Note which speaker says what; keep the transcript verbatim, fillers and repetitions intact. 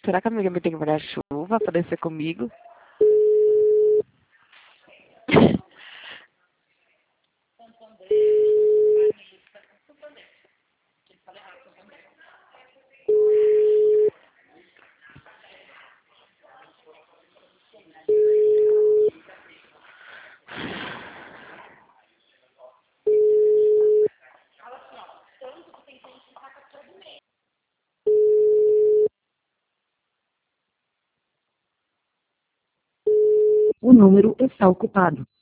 Speaker 1: Será que a amiga me tem que molhar chuva pra descer comigo?
Speaker 2: O número está ocupado.